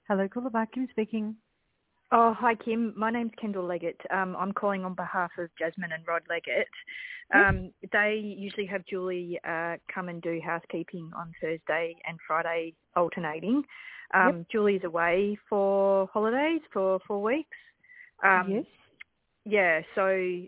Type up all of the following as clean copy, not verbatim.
Hello, Coolabah. Kim speaking. Oh, hi, Kim. My name's Kendall Leggett. I'm calling on behalf of Jasmine and Rod Leggett. They usually have Julie come and do housekeeping on Thursday and Friday alternating. Julie's away for holidays for 4 weeks. Yes. Yeah, so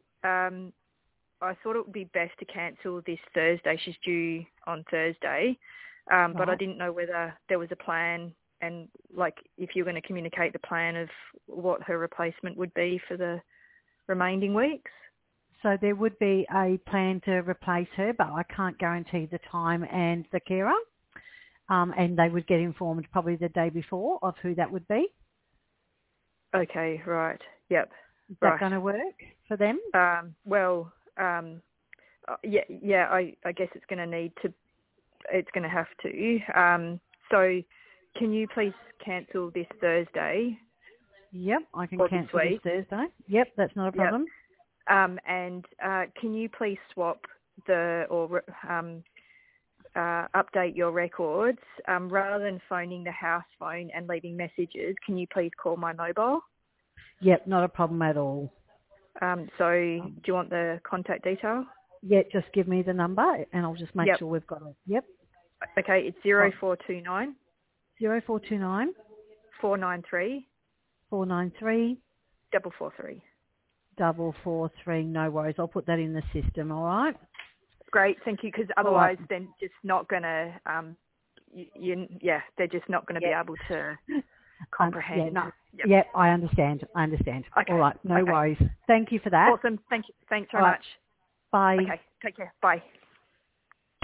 I thought it would be best to cancel this Thursday. She's due on Thursday, but I didn't know whether there was a plan and, like, if you're going to communicate the plan of what her replacement would be for the remaining weeks. So there would be a plan to replace her, but I can't guarantee the time and the carer. And they would get informed probably the day before of who that would be. Okay, right. Yep. Is that going to work for them? I guess it's going to have to. So can you please cancel this Thursday? Yep, I can cancel this Thursday. Yep, that's not a problem. And can you please swap update your records rather than phoning the house phone and leaving messages? Can you please call my mobile? Yep, not a problem at all. So do you want the contact detail? Yeah, just give me the number and I'll just make sure we've got it. Yep. Okay, it's 0429 0429 493 493 443. 443. No worries. I'll put that in the system. All right. Great, thank you. Because otherwise, then just not going to. They're just not going to be able to comprehend. Yep, I understand. Okay. All right. No worries. Thank you for that. Awesome. Thank you. Thanks very much. Bye. Okay. Take care. Bye.